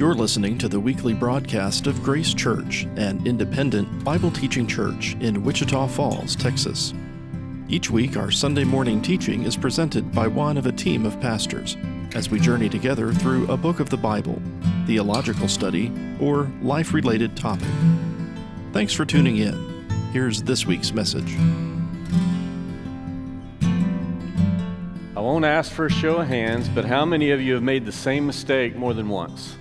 You're listening to the weekly broadcast of Grace Church, an independent Bible teaching church in Wichita Falls, Texas. Each week, our Sunday morning teaching is presented by one of a team of pastors as we journey together through a book of the Bible, theological study, or life-related topic. Thanks for tuning in. Here's this week's message. I won't ask for a show of hands, but how many of you have made the same mistake more than once?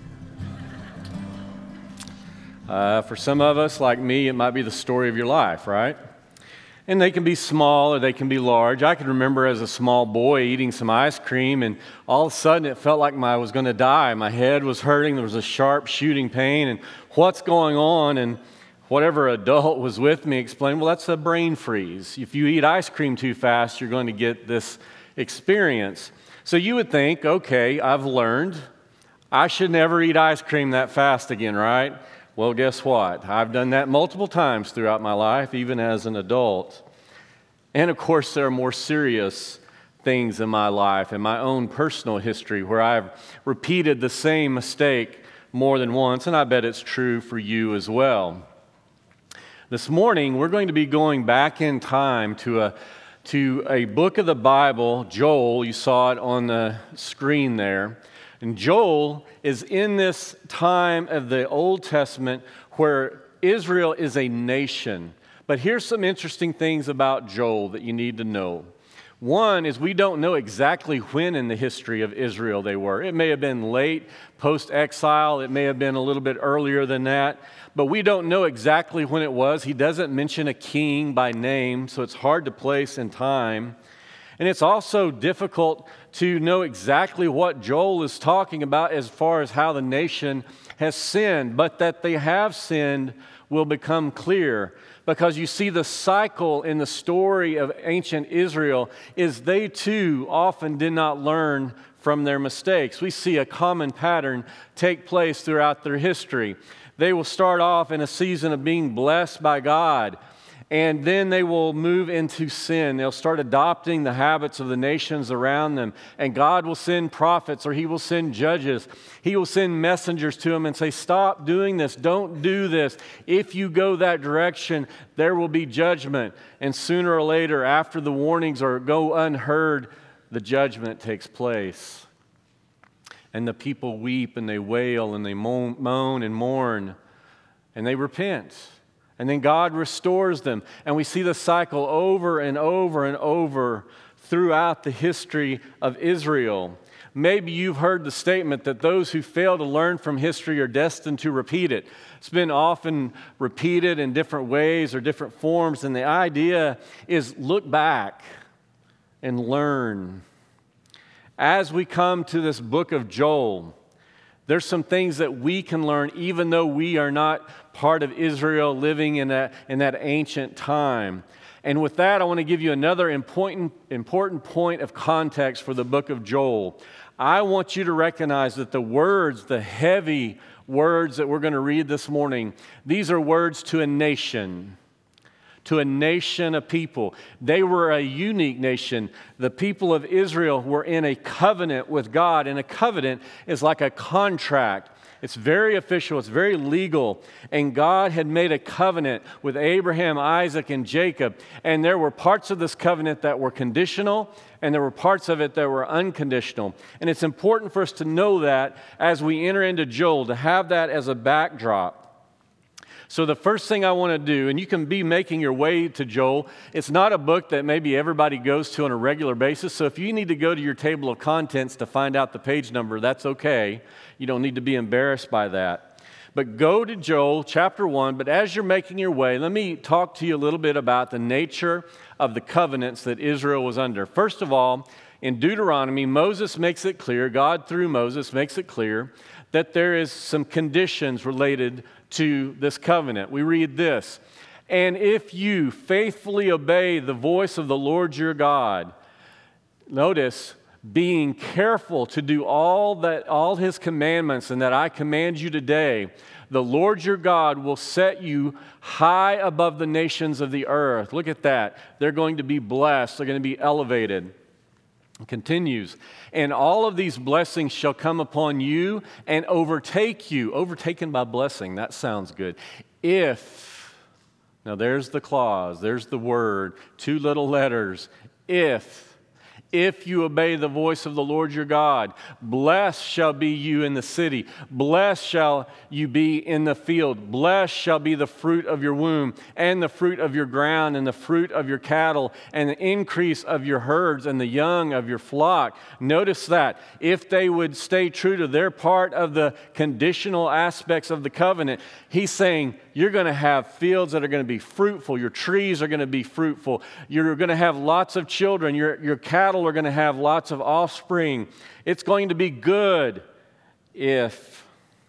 For some of us, like me, it might be the story of your life, right? And they can be small or they can be large. I can remember as a small boy eating some ice cream, and all of a sudden it felt like I was going to die. My head was hurting, there was a sharp shooting pain, and what's going on? And whatever adult was with me explained, well, that's a brain freeze. If you eat ice cream too fast, you're going to get this experience. So you would think, okay, I've learned. I should never eat ice cream that fast again, right? Well, guess what? I've done that multiple times throughout my life, even as an adult. And of course, there are more serious things in my life and my own personal history where I've repeated the same mistake more than once, and I bet it's true for you as well. This morning, we're going to be going back in time to a book of the Bible, Joel. You saw it on the screen there. And Joel is in this time of the Old Testament where Israel is a nation. But here's some interesting things about Joel that you need to know. One is we don't know exactly when in the history of Israel they were. It may have been late, post-exile. It may have been a little bit earlier than that. But we don't know exactly when it was. He doesn't mention a king by name, so it's hard to place in time. And it's also difficult to know exactly what Joel is talking about as far as how the nation has sinned. But that they have sinned will become clear. Because you see, the cycle in the story of ancient Israel is they too often did not learn from their mistakes. We see a common pattern take place throughout their history. They will start off in a season of being blessed by God, and then they will move into sin. They'll start adopting the habits of the nations around them, and God will send prophets or He will send judges. He will send messengers to them and say, stop doing this, don't do this. If you go that direction, there will be judgment. And sooner or later, after the warnings go unheard, the judgment takes place. And the people weep and they wail and they moan and mourn and they repent. And then God restores them. And we see the cycle over and over and over throughout the history of Israel. Maybe you've heard the statement that those who fail to learn from history are destined to repeat it. It's been often repeated in different ways or different forms. And the idea is look back and learn. As we come to this book of Joel, there's some things that we can learn even though we are not part of Israel living in that ancient time. And with that, I want to give you another important point of context for the book of Joel. I want you to recognize that the words, the heavy words that we're going to read this morning, these are words to a nation. To a nation of people. They were a unique nation. The people of Israel were in a covenant with God, and a covenant is like a contract. It's very official, it's very legal, and God had made a covenant with Abraham, Isaac, and Jacob, and there were parts of this covenant that were conditional, and there were parts of it that were unconditional. And it's important for us to know that as we enter into Joel, to have that as a backdrop. So the first thing I want to do, and you can be making your way to Joel, it's not a book that maybe everybody goes to on a regular basis, so if you need to go to your table of contents to find out the page number, that's okay. You don't need to be embarrassed by that. But go to Joel chapter 1, but as you're making your way, let me talk to you a little bit about the nature of the covenants that Israel was under. First of all, in Deuteronomy, Moses makes it clear, God through Moses makes it clear, that there is some conditions related to this covenant. We read this, and if you faithfully obey the voice of the Lord your God, notice, being careful to do all His commandments and that I command you today, the Lord your God will set you high above the nations of the earth. Look at that. They're going to be blessed. They're going to be elevated. It continues, and all of these blessings shall come upon you and overtake you. Overtaken by blessing, that sounds good. Now there's the clause, there's the word, 2 little letters, if you obey the voice of the Lord your God, blessed shall be you in the city, blessed shall you be in the field, blessed shall be the fruit of your womb, and the fruit of your ground, and the fruit of your cattle, and the increase of your herds, and the young of your flock. Notice that if they would stay true to their part of the conditional aspects of the covenant, he's saying, you're going to have fields that are going to be fruitful. Your trees are going to be fruitful. You're going to have lots of children. Your cattle are going to have lots of offspring. It's going to be good if.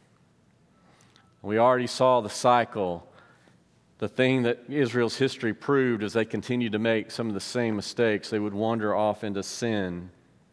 We already saw the cycle. The thing that Israel's history proved as they continued to make some of the same mistakes, they would wander off into sin.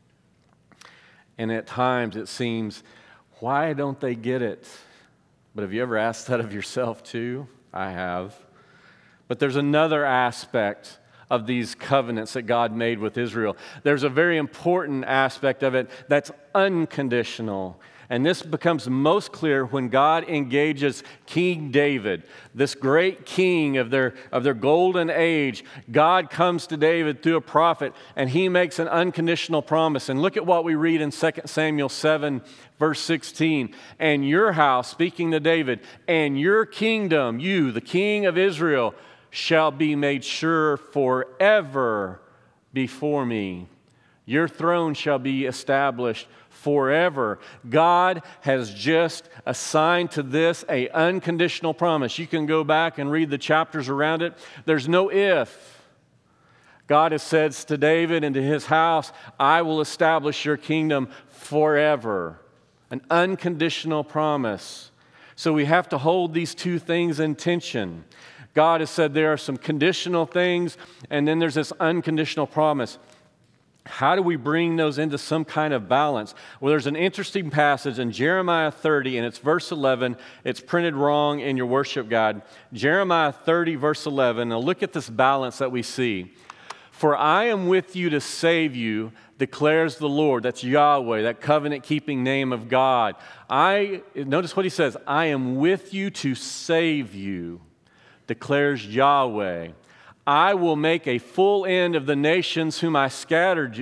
And at times it seems, why don't they get it? But have you ever asked that of yourself too? I have. But there's another aspect of these covenants that God made with Israel. There's a very important aspect of it that's unconditional. And this becomes most clear when God engages King David, this great king of their golden age. God comes to David through a prophet, and he makes an unconditional promise. And look at what we read in 2 Samuel 7, verse 16. And your house, speaking to David, and your kingdom, you, the king of Israel, shall be made sure forever before me. Your throne shall be established forever. God has just assigned to this an unconditional promise. You can go back and read the chapters around it. There's no if. God has said to David and to his house, I will establish your kingdom forever. An unconditional promise. So we have to hold these two things in tension. God has said there are some conditional things, and then there's this unconditional promise. How do we bring those into some kind of balance? Well, there's an interesting passage in Jeremiah 30, and it's verse 11. It's printed wrong in your worship guide. Jeremiah 30, verse 11. Now look at this balance that we see. For I am with you to save you, declares the Lord. That's Yahweh, that covenant-keeping name of God. Notice what he says. I am with you to save you, declares Yahweh. I will make a full end of the nations of whom I scattered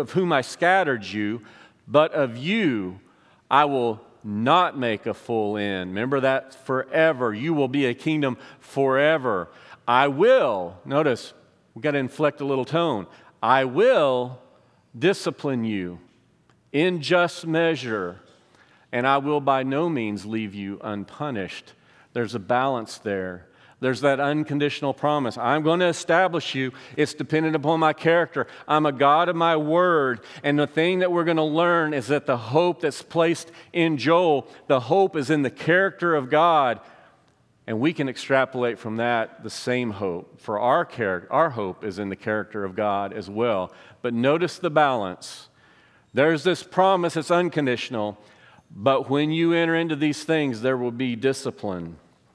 you, but of you I will not make a full end. Remember that forever. You will be a kingdom forever. I will, notice, we've got to inflect a little tone. I will discipline you in just measure, and I will by no means leave you unpunished. There's a balance there. There's that unconditional promise. I'm going to establish you. It's dependent upon my character. I'm a God of my word. And the thing that we're going to learn is that the hope that's placed in Joel, the hope is in the character of God. And we can extrapolate from that the same hope. For our hope is in the character of God as well. But notice the balance. There's this promise that's unconditional. But when you enter into these things, there will be discipline.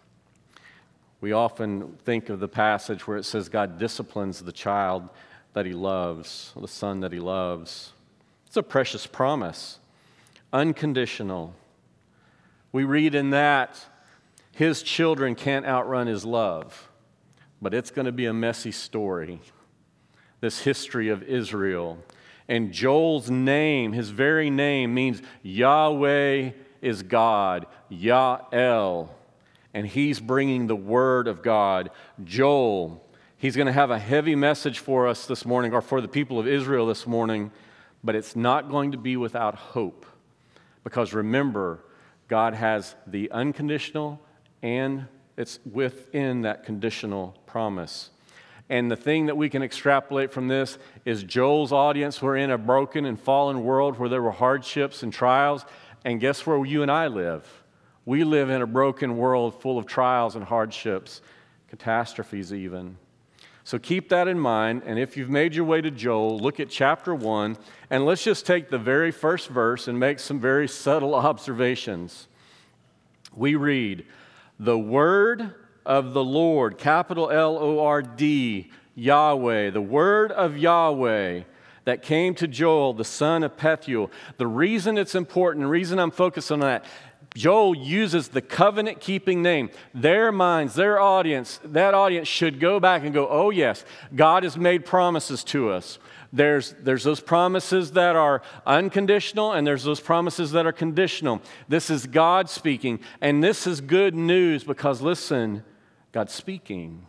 We often think of the passage where it says God disciplines the child that he loves, the son that he loves. It's a precious promise, unconditional. We read in that his children can't outrun his love, but it's going to be a messy story, this history of Israel. And Joel's name, his very name, means Yahweh is God, Ya'el. And he's bringing the word of God. Joel, he's going to have a heavy message for us this morning, or for the people of Israel this morning, but it's not going to be without hope. Because remember, God has the unconditional, and it's within that conditional promise. And the thing that we can extrapolate from this is Joel's audience were in a broken and fallen world where there were hardships and trials. And guess where you and I live? We live in a broken world full of trials and hardships, catastrophes even. So keep that in mind, and if you've made your way to Joel, look at chapter 1, and let's just take the very first verse and make some very subtle observations. We read, the word of the Lord, capital Lord, Yahweh, the word of Yahweh that came to Joel, the son of Pethuel. The reason it's important, the reason I'm focused on that, Joel uses the covenant-keeping name. Their minds, their audience, that audience should go back and go, oh yes, God has made promises to us. There's those promises that are unconditional, and there's those promises that are conditional. This is God speaking, and this is good news because, listen, God's speaking.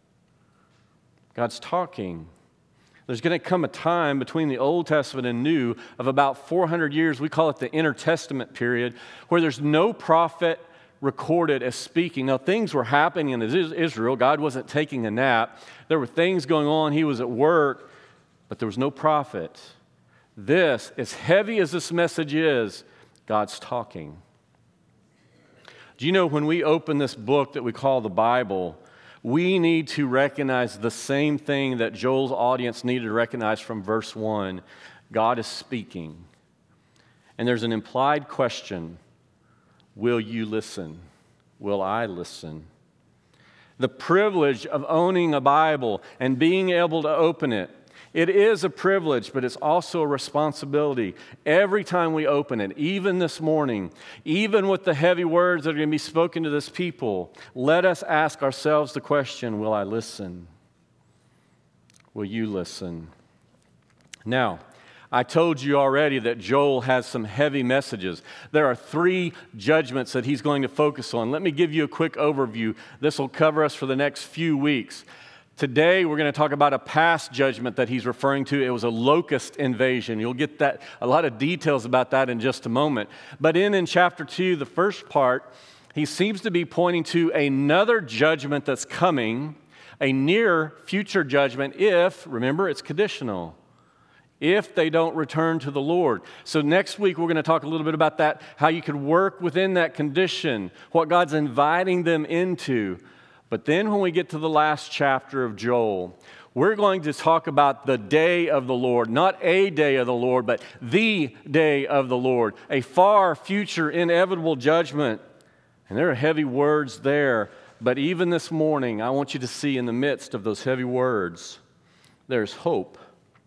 God's talking. There's going to come a time between the Old Testament and New of about 400 years. We call it the intertestament period, where there's no prophet recorded as speaking. Now, things were happening in Israel. God wasn't taking a nap. There were things going on. He was at work, but there was no prophet. This, as heavy as this message is, God's talking. Do you know when we open this book that we call the Bible, we need to recognize the same thing that Joel's audience needed to recognize from verse 1. God is speaking. And there's an implied question. Will you listen? Will I listen? The privilege of owning a Bible and being able to open it, it is a privilege, but it's also a responsibility. Every time we open it, even this morning, even with the heavy words that are going to be spoken to this people, let us ask ourselves the question, will I listen? Will you listen? Now, I told you already that Joel has some heavy messages. There are 3 judgments that he's going to focus on. Let me give you a quick overview. This will cover us for the next few weeks. Today, we're going to talk about a past judgment that he's referring to. It was a locust invasion. You'll get that, a lot of details about that in just a moment. But in chapter 2, the first part, he seems to be pointing to another judgment that's coming, a near future judgment if, remember, it's conditional, if they don't return to the Lord. So next week, we're going to talk a little bit about that, how you could work within that condition, what God's inviting them into. But then when we get to the last chapter of Joel, we're going to talk about the day of the Lord, not a day of the Lord, but the day of the Lord, a far future inevitable judgment. And there are heavy words there, but even this morning, I want you to see in the midst of those heavy words, there's hope.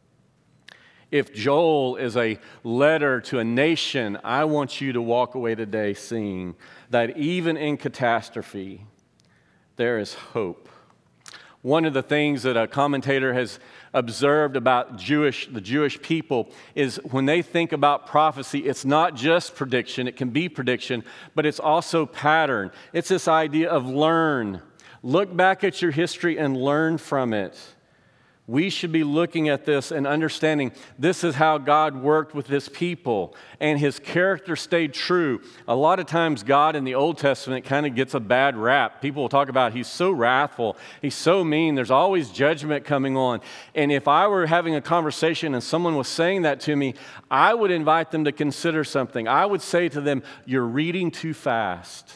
If Joel is a letter to a nation, I want you to walk away today seeing that even in catastrophe, there is hope. One of the things that a commentator has observed about the Jewish people is when they think about prophecy, it's not just prediction. It can be prediction, but it's also pattern. It's this idea of learn. Look back at your history and learn from it. We should be looking at this and understanding this is how God worked with His people, and His character stayed true. A lot of times God in the Old Testament kind of gets a bad rap. People will talk about He's so wrathful, He's so mean, there's always judgment coming on. And if I were having a conversation and someone was saying that to me, I would invite them to consider something. I would say to them, you're reading too fast.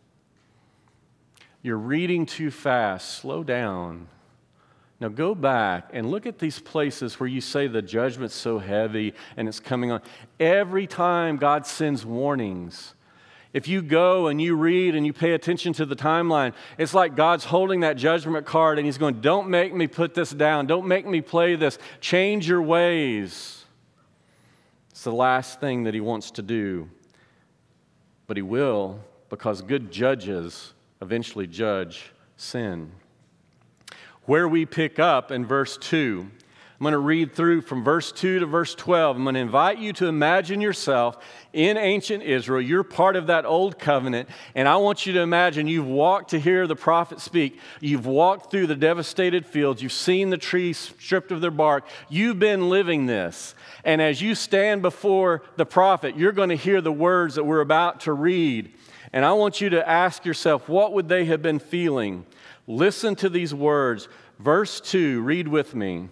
You're reading too fast. Slow down. Now go back and look at these places where you say the judgment's so heavy and it's coming on. Every time God sends warnings, if you go and you read and you pay attention to the timeline, it's like God's holding that judgment card and He's going, don't make me put this down. Don't make me play this. Change your ways. It's the last thing that He wants to do. But He will, because good judges eventually judge sin. Where we pick up in verse 2, I'm going to read through from verse 2 to verse 12. I'm going to invite you to imagine yourself in ancient Israel. You're part of that old covenant, and I want you to imagine you've walked to hear the prophet speak. You've walked through the devastated fields. You've seen the trees stripped of their bark. You've been living this. And as you stand before the prophet, you're going to hear the words that we're about to read. And I want you to ask yourself, what would they have been feeling? Listen to these words. Verse 2, read with me.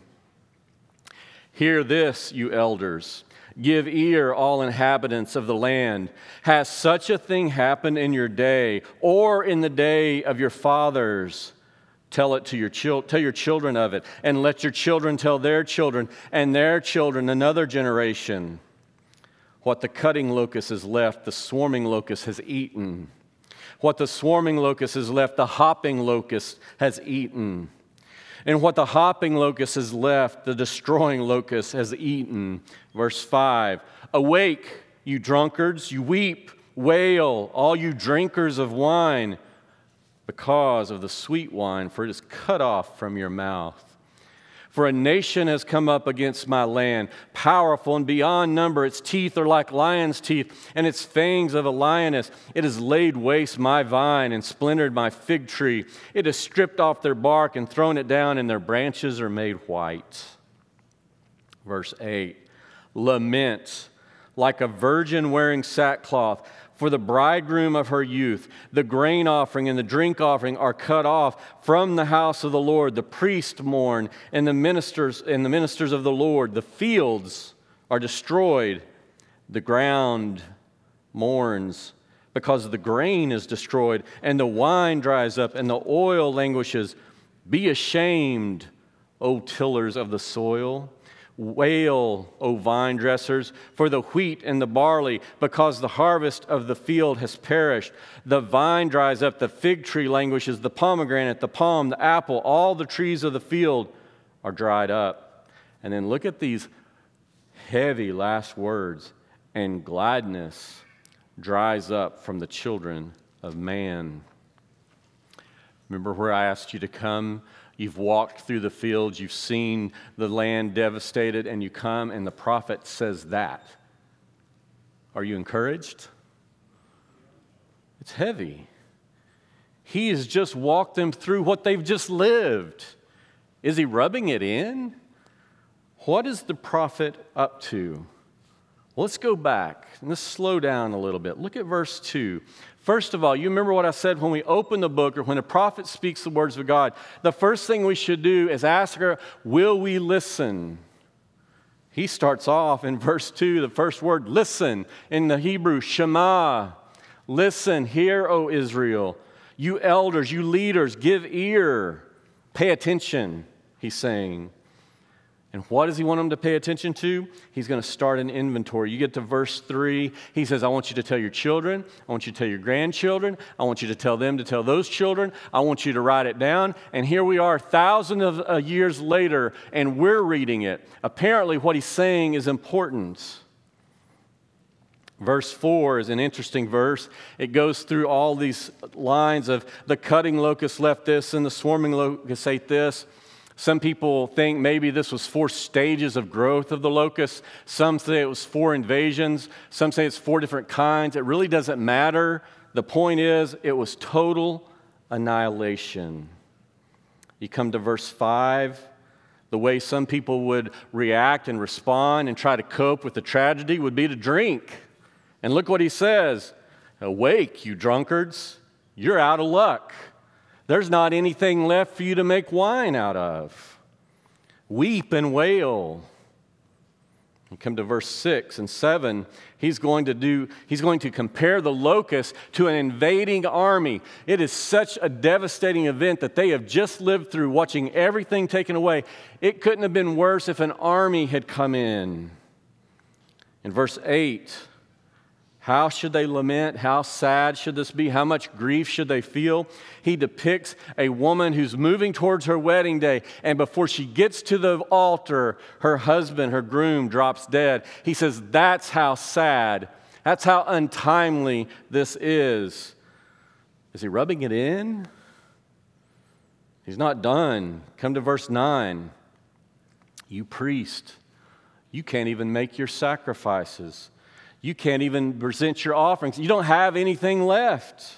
Hear this, you elders. Give ear, all inhabitants of the land. Has such a thing happened in your day or in the day of your fathers? Tell it to tell your children of it, and let your children tell their children and their children another generation. What the cutting locust has left, the swarming locust has eaten. What the swarming locust has left, the hopping locust has eaten. And what the hopping locust has left, the destroying locust has eaten. Verse 5, awake, you drunkards, you weep, wail, all you drinkers of wine, because of the sweet wine, for it is cut off from your mouth. For a nation has come up against my land, powerful and beyond number. Its teeth are like lion's teeth, and its fangs of a lioness. It has laid waste my vine and splintered my fig tree. It has stripped off their bark and thrown it down, and their branches are made white. Verse 8, lament like a virgin wearing sackcloth, for the bridegroom of her youth. The grain offering and the drink offering are cut off from the house of the Lord. The priests mourn, and the ministers of the Lord. The fields are destroyed. The ground mourns, because the grain is destroyed, and the wine dries up, and the oil languishes. Be ashamed, O tillers of the soil. Wail, O vine dressers, for the wheat and the barley, because the harvest of the field has perished. The vine dries up, the fig tree languishes, the pomegranate, the palm, the apple, all the trees of the field are dried up. And then look at these heavy last words. And gladness dries up from the children of man. Remember where I asked you to come? You've walked through the fields, you've seen the land devastated, and you come and the prophet says that. Are you encouraged? It's heavy. He has just walked them through what they've just lived. Is he rubbing it in? What is the prophet up to? Well, let's go back and let's slow down a little bit. Look at verse 2. First of all, you remember what I said when we open the book, or when a prophet speaks the words of God, the first thing we should do is ask her, will we listen? He starts off in verse 2, the first word, listen, in the Hebrew, Shema. Listen, hear, O Israel. You elders, you leaders, give ear. Pay attention, he's saying. And what does he want them to pay attention to? He's going to start an inventory. You get to verse 3, he says, I want you to tell your children, I want you to tell your grandchildren, I want you to tell them to tell those children, I want you to write it down. And here we are thousands of years later, and we're reading it. Apparently what he's saying is important. Verse 4 is an interesting verse. It goes through all these lines of the cutting locust left this and the swarming locust ate this. Some people think maybe this was 4 stages of growth of the locust. Some say it was 4 invasions. Some say it's 4 different kinds. It really doesn't matter. The point is, it was total annihilation. You come to verse 5. The way some people would react and respond and try to cope with the tragedy would be to drink. And look what he says. Awake, you drunkards. You're out of luck. There's not anything left for you to make wine out of. Weep and wail. You come to verse 6 and 7, he's going to compare the locust to an invading army. It is such a devastating event that they have just lived through, watching everything taken away. It couldn't have been worse if an army had come in. In verse 8, how should they lament? How sad should this be? How much grief should they feel? He depicts a woman who's moving towards her wedding day, and before she gets to the altar, her husband, her groom, drops dead. He says, that's how sad, that's how untimely this is. Is he rubbing it in? He's not done. Come to verse 9. You priest, you can't even make your sacrifices. You can't even present your offerings. You don't have anything left.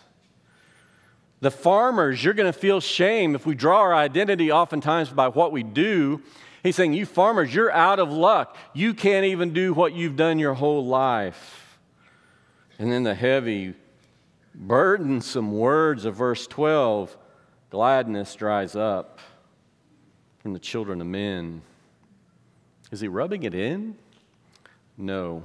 The farmers, you're going to feel shame if we draw our identity oftentimes by what we do. He's saying, you farmers, you're out of luck. You can't even do what you've done your whole life. And then the heavy, burdensome words of verse 12, gladness dries up from the children of men. Is he rubbing it in? No.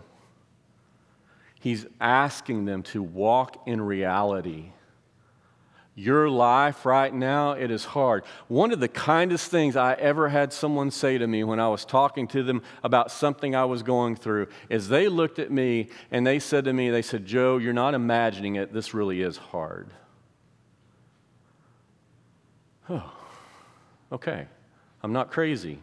He's asking them to walk in reality. Your life right now, it is hard. One of the kindest things I ever had someone say to me when I was talking to them about something I was going through is they looked at me and they said to me, they said, Joe, you're not imagining it. This really is hard. Oh, okay. I'm not crazy.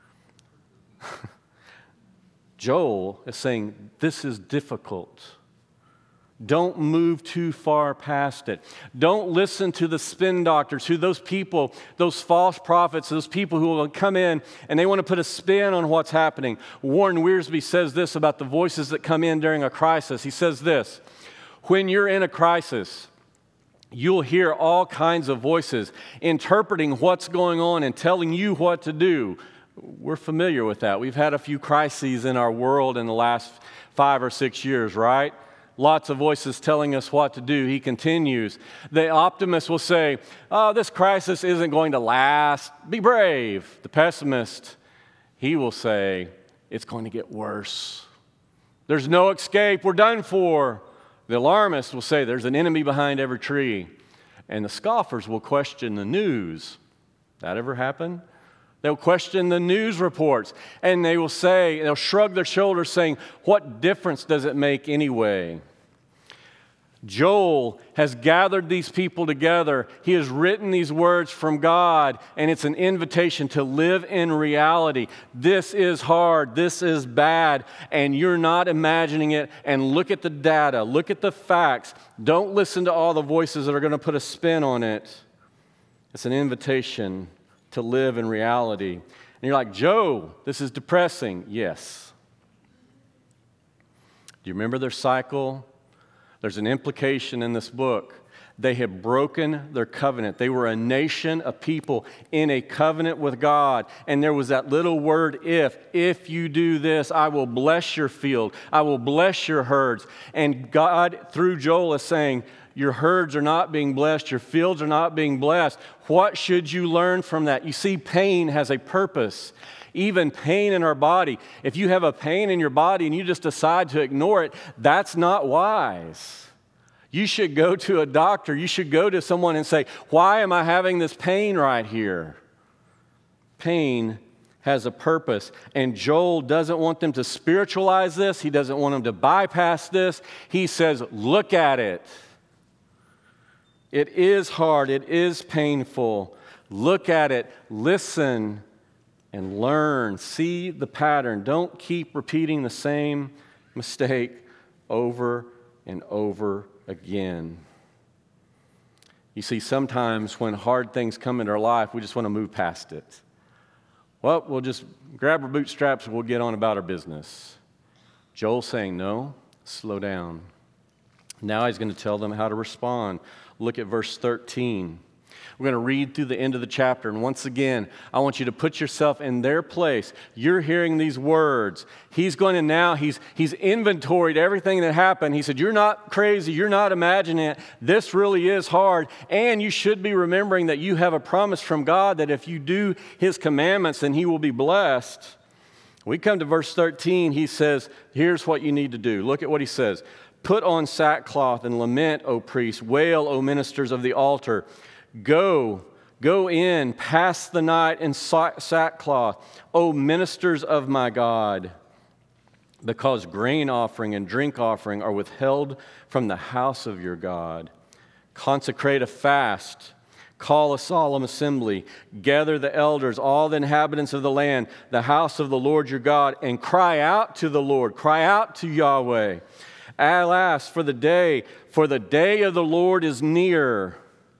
Joel is saying, this is difficult. Don't move too far past it. Don't listen to the spin doctors, to those people, those false prophets, those people who will come in and they want to put a spin on what's happening. Warren Wiersbe says this about the voices that come in during a crisis. He says this, when you're in a crisis, you'll hear all kinds of voices interpreting what's going on and telling you what to do. We're familiar with that. We've had a few crises in our world in the last 5 or 6 years, right? Lots of voices telling us what to do. He continues. The optimist will say, oh, this crisis isn't going to last. Be brave. The pessimist, he will say, it's going to get worse. There's no escape. We're done for. The alarmist will say, there's an enemy behind every tree. And the scoffers will question the news. That ever happen? They'll question the news reports, and they will say, they'll shrug their shoulders saying, what difference does it make anyway? Joel has gathered these people together. He has written these words from God, and it's an invitation to live in reality. This is hard. This is bad, and you're not imagining it. And look at the data. Look at the facts. Don't listen to all the voices that are going to put a spin on it. It's an invitation to live in reality. And you're like, Joe, this is depressing. Yes. Do you remember their cycle? There's an implication in this book. They had broken their covenant. They were a nation, a people in a covenant with God. And there was that little word, if. If you do this, I will bless your field. I will bless your herds. And God, through Joel, is saying, your herds are not being blessed. Your fields are not being blessed. What should you learn from that? You see, pain has a purpose. Even pain in our body. If you have a pain in your body and you just decide to ignore it, that's not wise. You should go to a doctor. You should go to someone and say, why am I having this pain right here? Pain has a purpose. And Joel doesn't want them to spiritualize this. He doesn't want them to bypass this. He says, look at it. It is hard. It is painful. Look at it. Listen and learn. See the pattern. Don't keep repeating the same mistake over and over again. You see, sometimes when hard things come into our life, we just want to move past it. Well, we'll just grab our bootstraps and we'll get on about our business. Joel's saying, no, slow down. Now he's going to tell them how to respond. Look at verse 13. We're going to read through the end of the chapter. And once again, I want you to put yourself in their place. You're hearing these words. He's going to now, he's inventoried everything that happened. He said, you're not crazy. You're not imagining it. This really is hard. And you should be remembering that you have a promise from God that if you do His commandments, then He will be blessed. We come to verse 13. He says, here's what you need to do. Look at what he says. Put on sackcloth and lament, O priests. Wail, O ministers of the altar. Go in, pass the night in sackcloth, O ministers of my God, because grain offering and drink offering are withheld from the house of your God. Consecrate a fast, call a solemn assembly, gather the elders, all the inhabitants of the land, the house of the Lord your God, and cry out to the Lord, cry out to Yahweh. Alas, for the day of the Lord is near.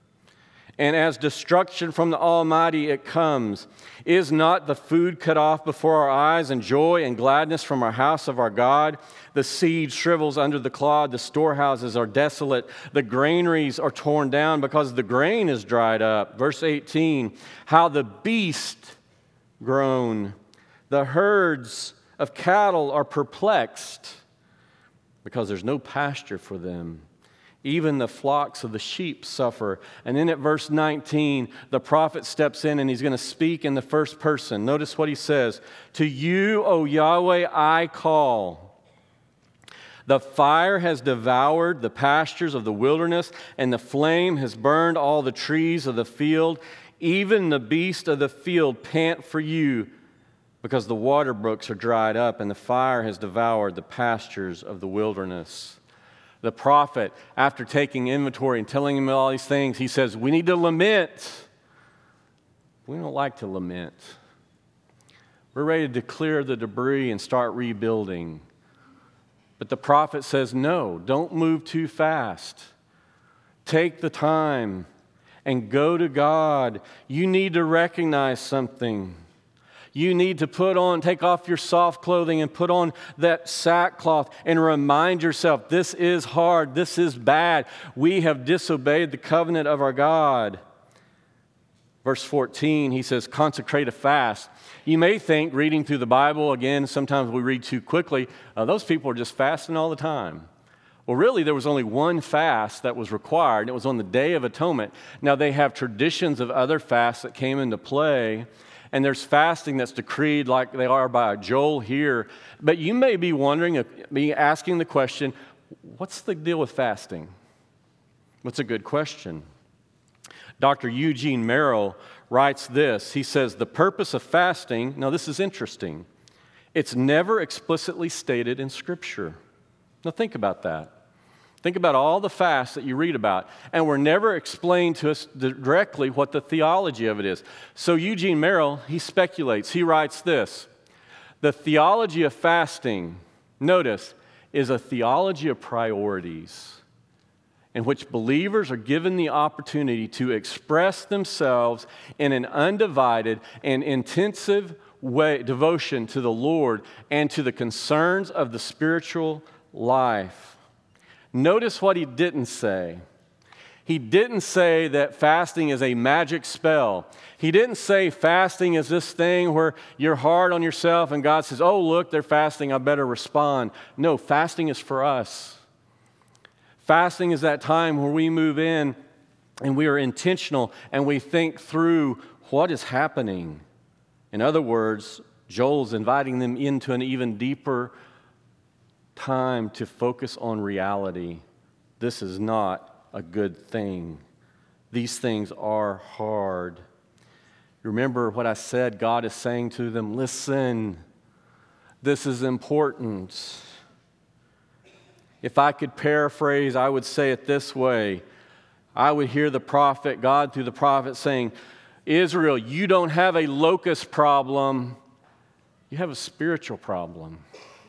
And as destruction from the Almighty it comes. Is not the food cut off before our eyes, and joy and gladness from our house of our God? The seed shrivels under the clod, the storehouses are desolate, the granaries are torn down because the grain is dried up. Verse 18, how the beast groan, the herds of cattle are perplexed, because there's no pasture for them. Even the flocks of the sheep suffer. And then at verse 19, the prophet steps in and he's going to speak in the first person. Notice what he says. To you, O Yahweh, I call. The fire has devoured the pastures of the wilderness, and the flame has burned all the trees of the field. Even the beasts of the field pant for you, because the water brooks are dried up, and the fire has devoured the pastures of the wilderness. The prophet, after taking inventory and telling him all these things, he says, we need to lament. We don't like to lament. We're ready to clear the debris and start rebuilding. But the prophet says, no, don't move too fast. Take the time and go to God. You need to recognize something. You need to take off your soft clothing and put on that sackcloth and remind yourself, this is hard, this is bad. We have disobeyed the covenant of our God. Verse 14, he says, consecrate a fast. You may think, reading through the Bible, again, sometimes we read too quickly, those people are just fasting all the time. Well, really, there was only one fast that was required, and it was on the Day of Atonement. Now, they have traditions of other fasts that came into play, and there's fasting that's decreed like they are by Joel here. But you may be wondering, asking the question, what's the deal with fasting? What's a good question? Dr. Eugene Merrill writes this. He says, the purpose of fasting, now this is interesting, it's never explicitly stated in Scripture. Now think about that. Think about all the fasts that you read about, and we're never explained to us directly what the theology of it is. So Eugene Merrill, he speculates, he writes this, the theology of fasting, notice, is a theology of priorities, in which believers are given the opportunity to express themselves in an undivided and intensive way, devotion to the Lord and to the concerns of the spiritual life. Notice what he didn't say. He didn't say that fasting is a magic spell. He didn't say fasting is this thing where you're hard on yourself and God says, oh, look, they're fasting, I better respond. No, fasting is for us. Fasting is that time where we move in and we are intentional and we think through what is happening. In other words, Joel's inviting them into an even deeper time to focus on reality. This is not a good thing. These things are hard. Remember what I said, God is saying to them, listen, this is important. If I could paraphrase, I would say it this way. I would hear the prophet, God through the prophet saying, Israel, you don't have a locust problem, you have a spiritual problem.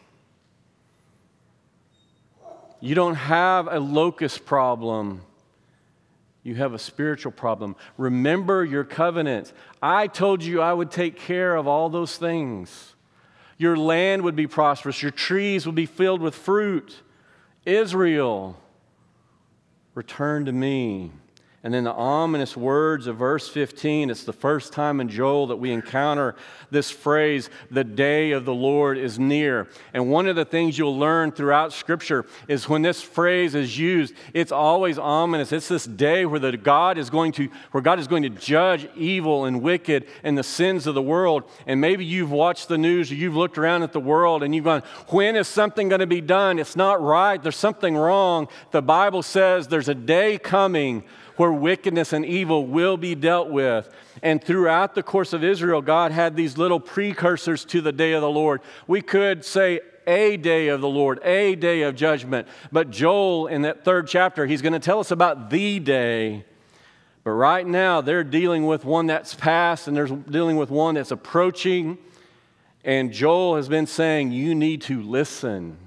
You don't have a locust problem, you have a spiritual problem. Remember your covenant. I told you I would take care of all those things. Your land would be prosperous, your trees would be filled with fruit. Israel, return to me. And then the ominous words of verse 15, it's the first time in Joel that we encounter this phrase, the day of the Lord is near. And one of the things you'll learn throughout Scripture is when this phrase is used, it's always ominous. It's this day where God is going to judge evil and wicked and the sins of the world. And maybe you've watched the news or you've looked around at the world and you've gone, when is something going to be done? It's not right. There's something wrong. The Bible says there's a day coming where wickedness and evil will be dealt with. And throughout the course of Israel, God had these little precursors to the day of the Lord. We could say a day of the Lord, a day of judgment. But Joel, in that 3rd chapter, he's going to tell us about the day. But right now, they're dealing with one that's past and they're dealing with one that's approaching. And Joel has been saying, you need to listen.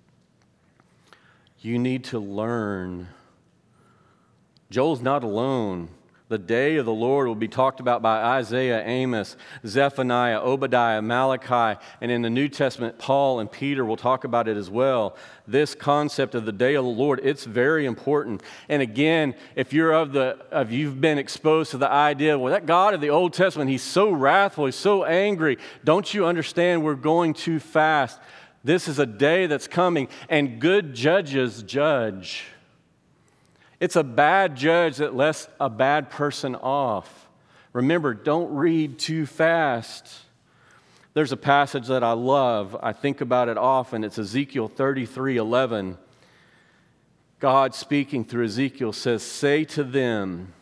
You need to learn. Joel's not alone. The day of the Lord will be talked about by Isaiah, Amos, Zephaniah, Obadiah, Malachi, and in the New Testament, Paul and Peter will talk about it as well. This concept of the day of the Lord, it's very important. And again, if you've been exposed to the idea, well, that God of the Old Testament, he's so wrathful, he's so angry. Don't you understand we're going too fast? This is a day that's coming, and good judges judge. It's a bad judge that lets a bad person off. Remember, don't read too fast. There's a passage that I love. I think about it often. It's Ezekiel 33:11. God speaking through Ezekiel says, say to them,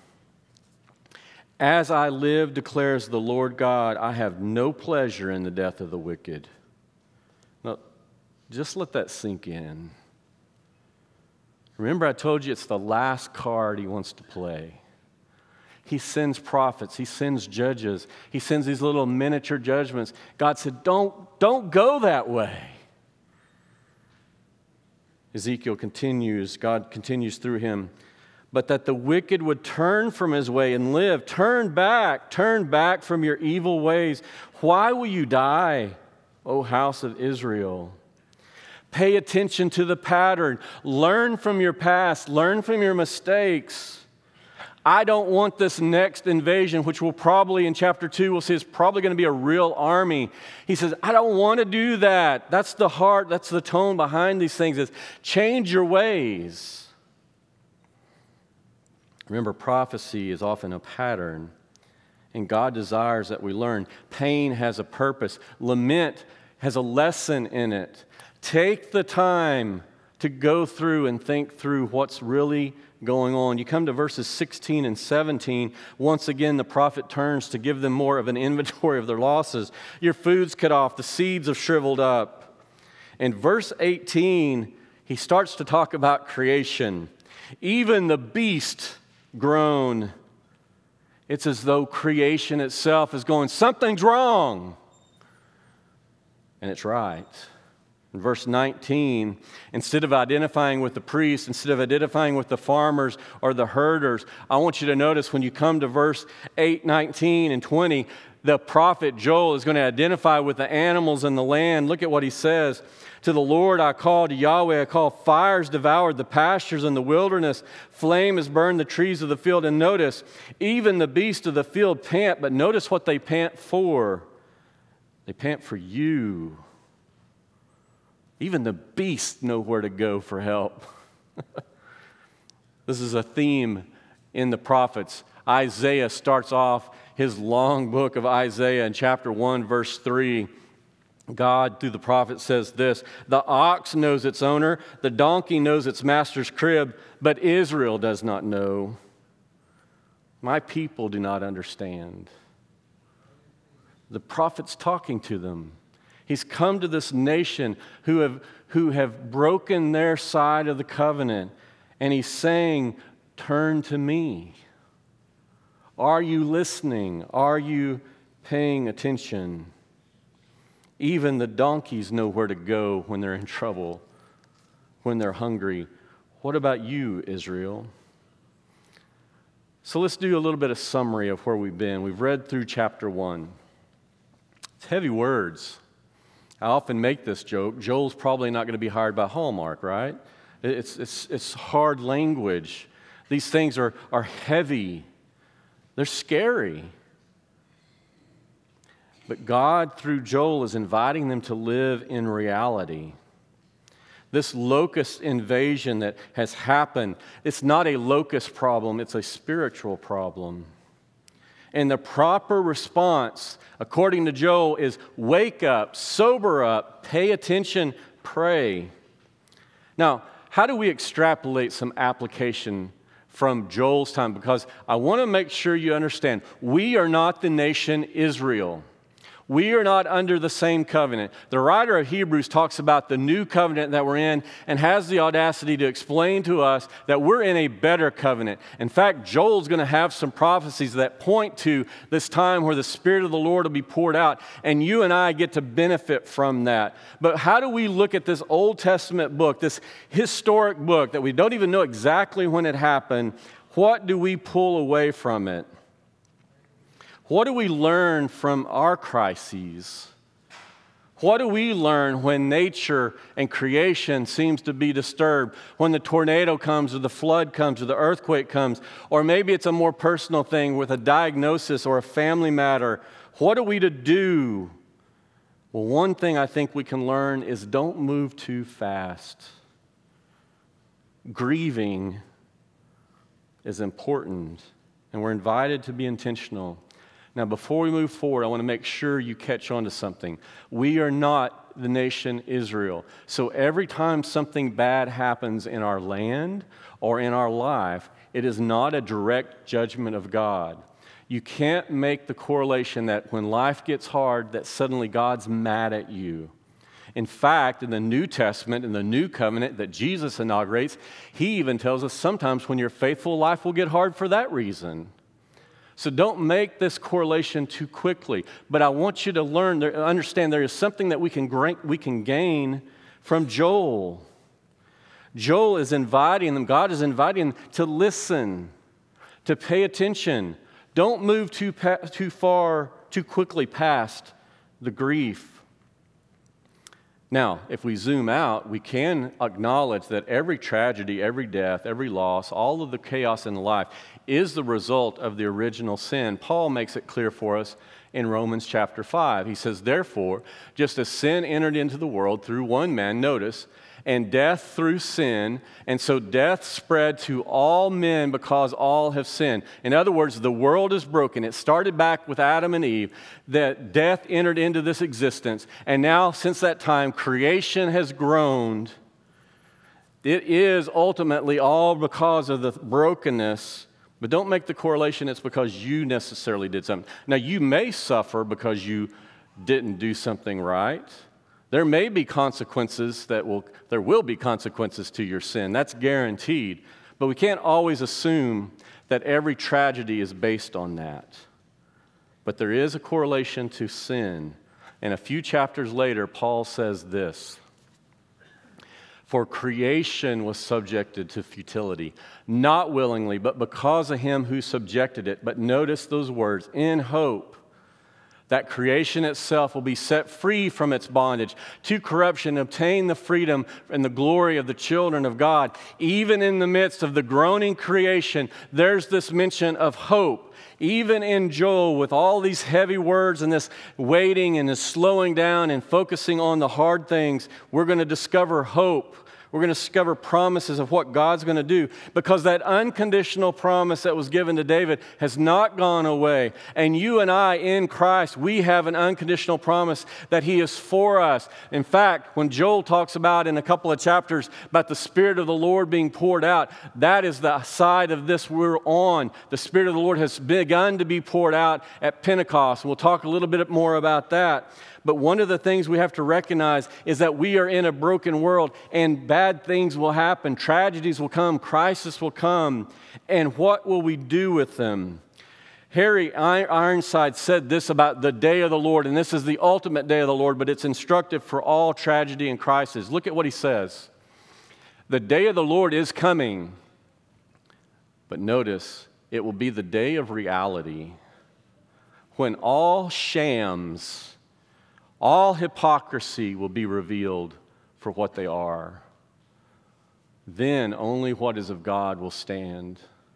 as I live, declares the Lord God, I have no pleasure in the death of the wicked. Now, just let that sink in. Remember, I told you it's the last card he wants to play. He sends prophets. He sends judges. He sends these little miniature judgments. God said, don't go that way. Ezekiel continues, God continues through him, but that the wicked would turn from his way and live. Turn back from your evil ways. Why will you die, O house of Israel? Pay attention to the pattern. Learn from your past. Learn from your mistakes. I don't want this next invasion, which will probably in chapter 2, we'll see is probably going to be a real army. He says, I don't want to do that. That's the heart, that's the tone behind these things is change your ways. Remember, prophecy is often a pattern, and God desires that we learn. Pain has a purpose. Lament has a lesson in it. Take the time to go through and think through what's really going on. You come to verses 16 and 17. Once again, the prophet turns to give them more of an inventory of their losses. Your food's cut off. The seeds have shriveled up. In verse 18, he starts to talk about creation. Even the beast groan. It's as though creation itself is going, something's wrong. And it's right. In verse 19, instead of identifying with the priests, instead of identifying with the farmers or the herders, I want you to notice when you come to verse 8, 19, and 20, the prophet Joel is going to identify with the animals in the land. Look at what he says. To the Lord I call, to Yahweh I call. Fires devoured the pastures in the wilderness. Flame has burned the trees of the field. And notice, even the beasts of the field pant, but notice what they pant for. They pant for you. Even the beasts know where to go for help. This is a theme in the prophets. Isaiah starts off his long book of Isaiah in chapter 1, verse 3. God, through the prophet, says this, the ox knows its owner, the donkey knows its master's crib, but Israel does not know. My people do not understand. The prophet's talking to them. He's come to this nation who have broken their side of the covenant, and he's saying, turn to me. Are you listening? Are you paying attention? Even the donkeys know where to go when they're in trouble, when they're hungry. What about you, Israel? So let's do a little bit of summary of where we've been. We've read through chapter 1. It's heavy words. I often make this joke. Joel's probably not going to be hired by Hallmark, right? It's hard language. These things are heavy. They're scary. But God, through Joel, is inviting them to live in reality. This locust invasion that has happened, it's not a locust problem, it's a spiritual problem. And the proper response, according to Joel, is wake up, sober up, pay attention, pray. Now, how do we extrapolate some application from Joel's time? Because I want to make sure you understand, we are not the nation Israel. We are not under the same covenant. The writer of Hebrews talks about the new covenant that we're in and has the audacity to explain to us that we're in a better covenant. In fact, Joel's going to have some prophecies that point to this time where the Spirit of the Lord will be poured out, and you and I get to benefit from that. But how do we look at this Old Testament book, this historic book that we don't even know exactly when it happened? What do we pull away from it? What do we learn from our crises? What do we learn when nature and creation seems to be disturbed? When the tornado comes or the flood comes or the earthquake comes? Or maybe it's a more personal thing with a diagnosis or a family matter. What are we to do? Well, one thing I think we can learn is don't move too fast. Grieving is important, and we're invited to be intentional. Now, before we move forward, I want to make sure you catch on to something. We are not the nation Israel. So every time something bad happens in our land or in our life, it is not a direct judgment of God. You can't make the correlation that when life gets hard, that suddenly God's mad at you. In fact, in the New Testament, in the New Covenant that Jesus inaugurates, he even tells us sometimes when you're faithful, life will get hard for that reason. So don't make this correlation too quickly. But I want you to understand there is something that we can gain from Joel. Joel is inviting them, God is inviting them to listen, to pay attention. Don't move too quickly past the grief. Now, if we zoom out, we can acknowledge that every tragedy, every death, every loss, all of the chaos in life is the result of the original sin. Paul makes it clear for us in Romans chapter 5. He says, therefore, just as sin entered into the world through one man, notice, and death through sin, and so death spread to all men because all have sinned. In other words, the world is broken. It started back with Adam and Eve, that death entered into this existence, and now since that time, creation has groaned. It is ultimately all because of the brokenness, but don't make the correlation it's because you necessarily did something. Now, you may suffer because you didn't do something right. There may be consequences there will be consequences to your sin. That's guaranteed. But we can't always assume that every tragedy is based on that. But there is a correlation to sin. And a few chapters later, Paul says this: for creation was subjected to futility, not willingly, but because of him who subjected it. But notice those words, in hope that creation itself will be set free from its bondage to corruption, obtain the freedom and the glory of the children of God. Even in the midst of the groaning creation, there's this mention of hope. Even in Joel, with all these heavy words and this waiting and this slowing down and focusing on the hard things, we're going to discover hope. We're going to discover promises of what God's going to do, because that unconditional promise that was given to David has not gone away. And you and I in Christ, we have an unconditional promise that He is for us. In fact, when Joel talks about in a couple of chapters about the Spirit of the Lord being poured out, that is the side of this we're on. The Spirit of the Lord has begun to be poured out at Pentecost. We'll talk a little bit more about that. But one of the things we have to recognize is that we are in a broken world, and bad things will happen. Tragedies will come. Crisis will come. And what will we do with them? Harry Ironside said this about the day of the Lord, and this is the ultimate day of the Lord, but it's instructive for all tragedy and crisis. Look at what he says. The day of the Lord is coming, but notice, it will be the day of reality, when all shams, all hypocrisy will be revealed for what they are. Then only what is of God will stand.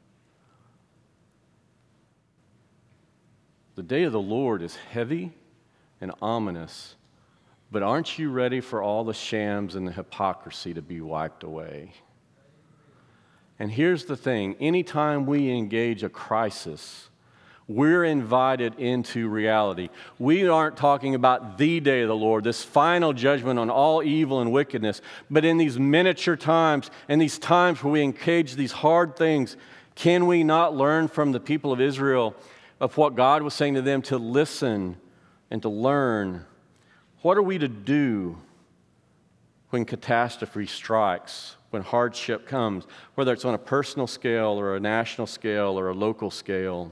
The day of the Lord is heavy and ominous, but aren't you ready for all the shams and the hypocrisy to be wiped away? And here's the thing, anytime we engage a crisis, we're invited into reality. We aren't talking about the day of the Lord, this final judgment on all evil and wickedness, but in these miniature times, and these times where we engage these hard things, can we not learn from the people of Israel of what God was saying to them, to listen and to learn? What are we to do when catastrophe strikes, when hardship comes, whether it's on a personal scale or a national scale or a local scale?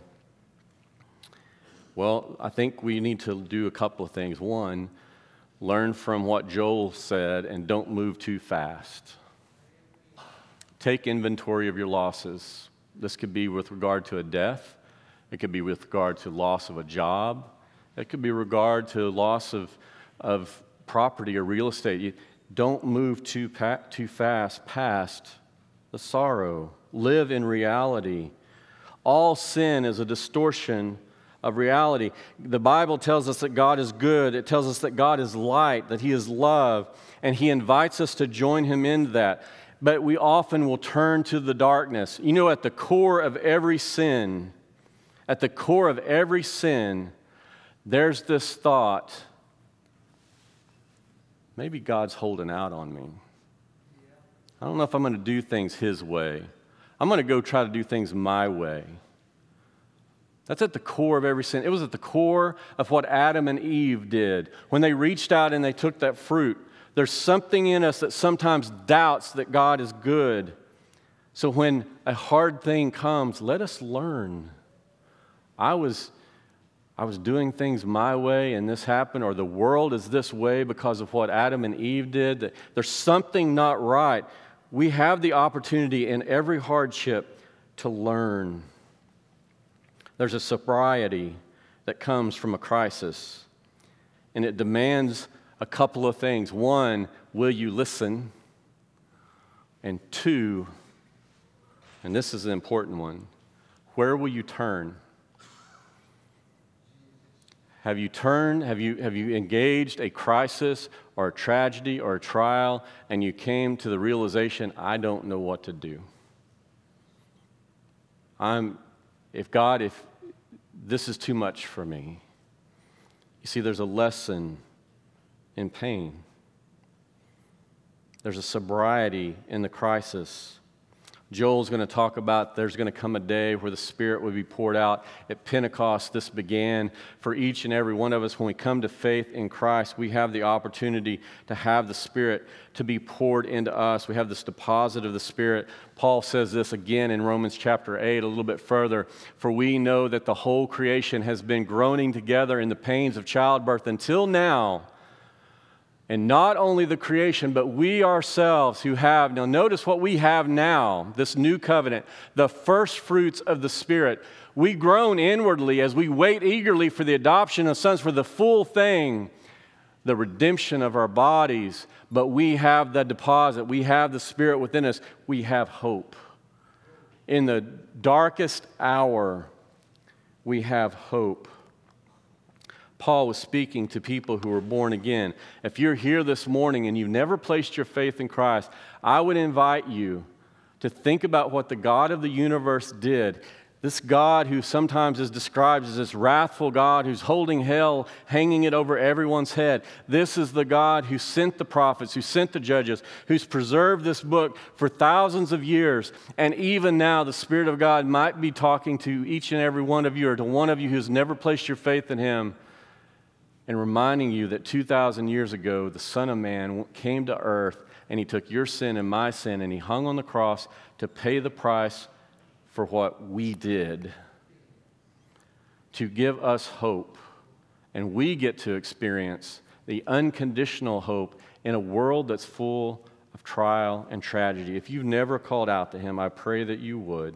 Well, I think we need to do a couple of things. One, learn from what Joel said and don't move too fast. Take inventory of your losses. This could be with regard to a death. It could be with regard to loss of a job. It could be regard to loss of property or real estate. Don't move too fast past the sorrow. Live in reality. All sin is a distortion of reality. The Bible tells us that God is good. It tells us that God is light, that He is love, and He invites us to join Him in that. But we often will turn to the darkness. You know, at the core of every sin, there's this thought, maybe God's holding out on me. I don't know if I'm going to do things His way. I'm going to go try to do things my way. That's at the core of every sin. It was at the core of what Adam and Eve did. When they reached out and they took that fruit, there's something in us that sometimes doubts that God is good. So when a hard thing comes, let us learn. I was doing things my way and this happened, or the world is this way because of what Adam and Eve did, that there's something not right. We have the opportunity in every hardship to learn. There's a sobriety that comes from a crisis, and it demands a couple of things. One, will you listen? And two, and this is the important one, where will you turn? Have you turned, have you engaged a crisis or a tragedy or a trial, and you came to the realization, I don't know what to do? If this is too much for me. You see, there's a lesson in pain. There's a sobriety in the crisis. Joel's going to talk about there's going to come a day where the Spirit will be poured out. At Pentecost, this began for each and every one of us. When we come to faith in Christ, we have the opportunity to have the Spirit to be poured into us. We have this deposit of the Spirit. Paul says this again in Romans chapter 8, a little bit further. For we know that the whole creation has been groaning together in the pains of childbirth until now. And not only the creation, but we ourselves who have, now notice what we have now, this new covenant, the first fruits of the Spirit. We groan inwardly as we wait eagerly for the adoption of sons, for the full thing, the redemption of our bodies. But we have the deposit, we have the Spirit within us, we have hope. In the darkest hour, we have hope. Paul was speaking to people who were born again. If you're here this morning and you've never placed your faith in Christ, I would invite you to think about what the God of the universe did. This God who sometimes is described as this wrathful God who's holding hell, hanging it over everyone's head. This is the God who sent the prophets, who sent the judges, who's preserved this book for thousands of years. And even now, the Spirit of God might be talking to each and every one of you, or to one of you who's never placed your faith in Him, and reminding you that 2,000 years ago, the Son of Man came to earth, and He took your sin and my sin, and He hung on the cross to pay the price for what we did, to give us hope. And we get to experience the unconditional hope in a world that's full of trial and tragedy. If you've never called out to Him, I pray that you would,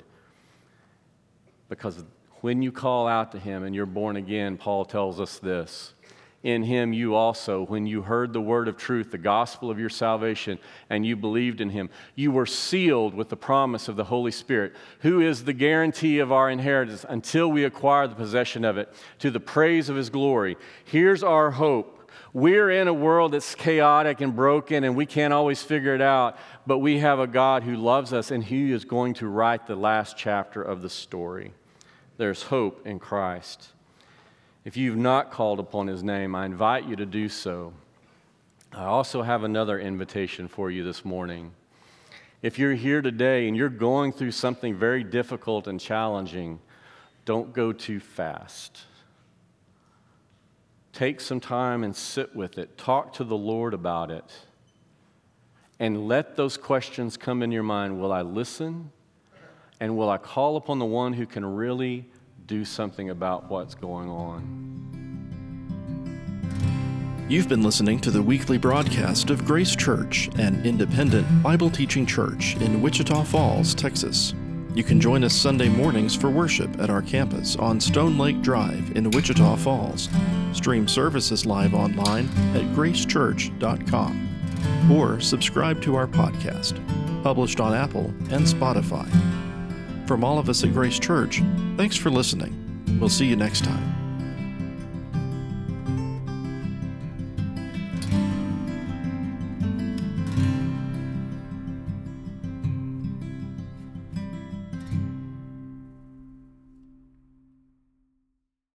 because when you call out to Him and you're born again, Paul tells us this: in Him you also, when you heard the word of truth, the gospel of your salvation, and you believed in Him, you were sealed with the promise of the Holy Spirit, who is the guarantee of our inheritance until we acquire the possession of it, to the praise of His glory. Here's our hope. We're in a world that's chaotic and broken, and we can't always figure it out, but we have a God who loves us, and He is going to write the last chapter of the story. There's hope in Christ. If you've not called upon His name, I invite you to do so. I also have another invitation for you this morning. If you're here today and you're going through something very difficult and challenging, don't go too fast. Take some time and sit with it. Talk to the Lord about it. And let those questions come in your mind. Will I listen? And will I call upon the one who can really do something about what's going on? You've been listening to the weekly broadcast of Grace Church, an independent Bible teaching church in Wichita Falls, Texas. You can join us Sunday mornings for worship at our campus on Stone Lake Drive in Wichita Falls. Stream services live online at gracechurch.com or subscribe to our podcast, published on Apple and Spotify. From all of us at Grace Church, thanks for listening. We'll see you next time.